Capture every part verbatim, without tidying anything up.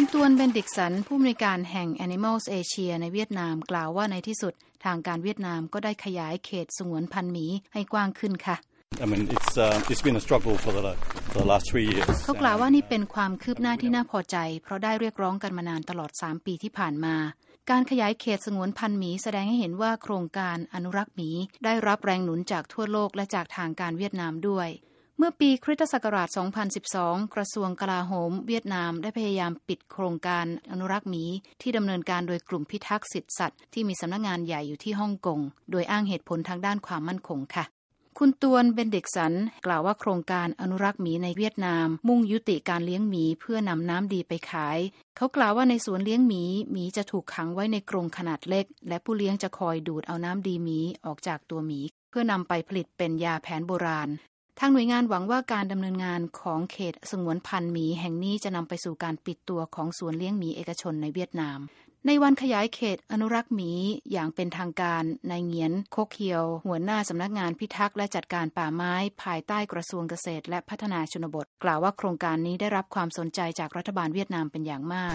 ตวนเบนดิกสันผู้อำนวยการแห่ง Animals Asia ในเวียดนามกล่าวว่าในที่สุดทางการเวียดนามก็ได้ขยายเขตสงวนพันธุ์หมีให้กว้างขึ้นค่ะ I mean, it's, uh, it's been a struggle for the, for the last three years. เขากล่าวว่านี่เป็นความคืบหน้าที่น่าพอใจเพราะได้เรียกร้องกันมานานตลอดสามปีที่ผ่านมาการขยายเขตสงวนพันธุ์หมีแสดงให้เห็นว่าโครงการอนุรักษ์หมีได้รับแรงหนุนจากทั่วโลกและจากทางการเวียดนามด้วยเมื่อปีคริสตศักราช สองพันสิบสอง กระทรวงกลาโหมเวียดนามได้พยายามปิดโครงการอนุรักษ์หมีที่ดำเนินการโดยกลุ่มพิทักษ์สิทธิสัตว์ที่มีสำนักงานใหญ่อยู่ที่ฮ่องกงโดยอ้างเหตุผลทางด้านความมั่นคงค่ะคุณตวนเบนดิกสันกล่าวว่าโครงการอนุรักษ์หมีในเวียดนามมุ่งยุติการเลี้ยงหมีเพื่อนำน้ำดีไปขายเขากล่าวว่าในสวนเลี้ยงหมีหมีจะถูกขังไว้ในกรงขนาดเล็กและผู้เลี้ยงจะคอยดูดเอาน้ำดีหมีออกจากตัวหมีเพื่อนำไปผลิตเป็นยาแผนโบราณทางหน่วยงานหวังว่าการดำเนินงานของเขตสงวนพันธุ์หมีแห่งนี้จะนำไปสู่การปิดตัวของสวนเลี้ยงหมีเอกชนในเวียดนามในวันขยายเขตอนุรักษ์หมีอย่างเป็นทางการนายเหงียนโคกเคียวหัวหน้าสำนักงานพิทักษ์และจัดการป่าไม้ภายใต้กระทรวงเกษตรและพัฒนาชนบทกล่าวว่าโครงการนี้ได้รับความสนใจจากรัฐบาลเวียดนามเป็นอย่างมาก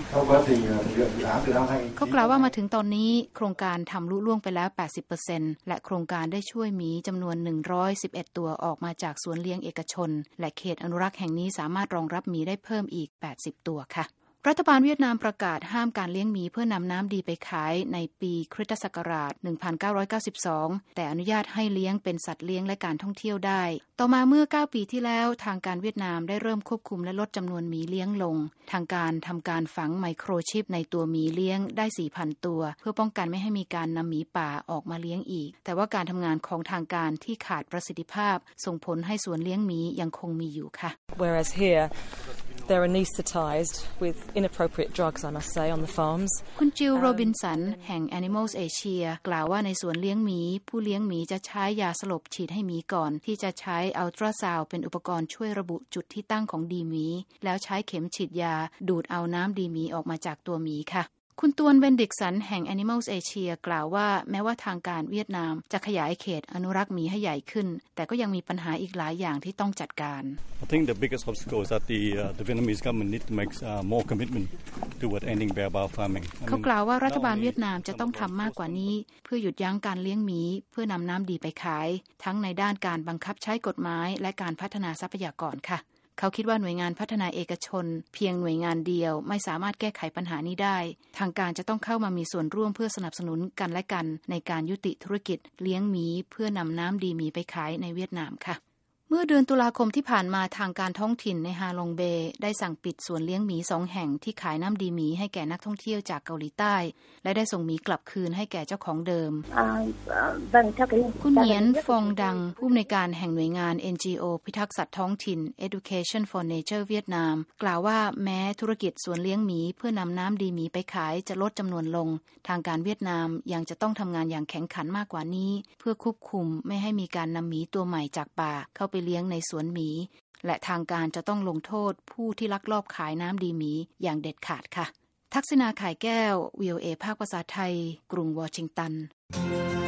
เขากล่าวว่ามาถึงตอนนี้โครงการทำลุล่วงไปแล้ว แปดสิบเปอร์เซ็นต์ และโครงการได้ช่วยหมีจำนวนหนึ่งร้อยสิบเอ็ดตัวออกมาจากสวนเลี้ยงเอกชนและเขตอนุรักษ์แห่งนี้สามารถรองรับหมีได้เพิ่มอีกแปดสิบตัวค่ะรัฐบาลเวียดนามประกาศห้ามการเลี้ยงหมีเพื่อนำน้ำดีไปขายในปีคริสตศักราช หนึ่งพันเก้าร้อยเก้าสิบสอง แต่อนุญาตให้เลี้ยงเป็นสัตว์เลี้ยงและการท่องเที่ยวได้ต่อมาเมื่อเก้าปีที่แล้วทางการเวียดนามได้เริ่มควบคุมและลดจำนวนหมีเลี้ยงลงทางการทำการฝังไมโครชิปในตัวหมีเลี้ยงได้ สี่พัน ตัวเพื่อป้องกันไม่ให้มีการนำหมีป่าออกมาเลี้ยงอีกแต่ว่าการทำงานของทางการที่ขาดประสิทธิภาพส่งผลให้สวนเลี้ยงหมียังคงมีอยู่ค่ะ Whereas here they're anesthetized with inappropriate drugs, I must say, on the farms. คุณจิลโรบินสันแห่ง Animals Asia กล่าวว่าในสวนเลี้ยงหมีผู้เลี้ยงหมีจะใช้ยาสลบฉีดให้หมีก่อนที่จะใช้อัลตราซาวด์เป็นอุปกรณ์ช่วยระบุจุดที่ตั้งของดีหมีแล้วใช้เข็มฉีดยาดูดเอาน้ำดีหมีออกมาจากตัวหมีค่ะคุณตวนเบนดิกสันแห่ง Animals Asia กล่าวว่าแม้ว่าทางการเวียดนามจะขยายเขตอนุรักษ์หมีให้ใหญ่ขึ้นแต่ก็ยังมีปัญหาอีกหลายอย่างที่ต้องจัดการ I think the biggest obstacle is that the uh, the Vietnamese government need to make uh, more commitment toward ending bear-bow farming. เขากล่าวว่ารัฐบาลเวียดนามจะต้องทำมากกว่านี้เพื่อหยุดยั้งการเลี้ยงหมีเพื่อนำน้ำดีไปขายทั้งในด้านการบังคับใช้กฎหมายและการพัฒนาทรัพยากรค่ะเขาคิดว่าหน่วยงานพัฒนาเอกชนเพียงหน่วยงานเดียวไม่สามารถแก้ไขปัญหานี้ได้ทางการจะต้องเข้ามามีส่วนร่วมเพื่อสนับสนุนกันและกันในการยุติธุรกิจเลี้ยงหมีเพื่อนำน้ำดีหมีไปขายในเวียดนามค่ะเมื่อเดือนตุลาคมที่ผ่านมาทางการท้องถิ่นในฮาลงเบย์ได้สั่งปิดสวนเลี้ยงหมีสองแห่งที่ขายน้ำดีหมีให้แก่นักท่องเที่ยวจากเกาหลีใต้และได้ส่งหมีกลับคืนให้แก่เจ้าของเดิมคุณเหงียนฟองดังผู้อำนวยการแห่งหน่วยงาน เอ็น จี โอ พิทักษ์สัตว์ท้องถิ่น Education for Nature เวียดนามกล่าวว่าแม้ธุรกิจสวนเลี้ยงหมีเพื่อนำน้ำดีหมีไปขายจะลดจำนวนลงทางการเวียดนามยังจะต้องทำงานอย่างแข็งขันมากกว่านี้เพื่อควบคุมไม่ให้มีการนำหมีตัวใหม่จากป่าเข้าไปเลี้ยงในสวนหมีและทางการจะต้องลงโทษผู้ที่ลักลอบขายน้ำดีหมีอย่างเด็ดขาดค่ะทักษิณา ข่ายแก้ว วี โอ เอ ภาคภาษาไทยกรุงวอชิงตัน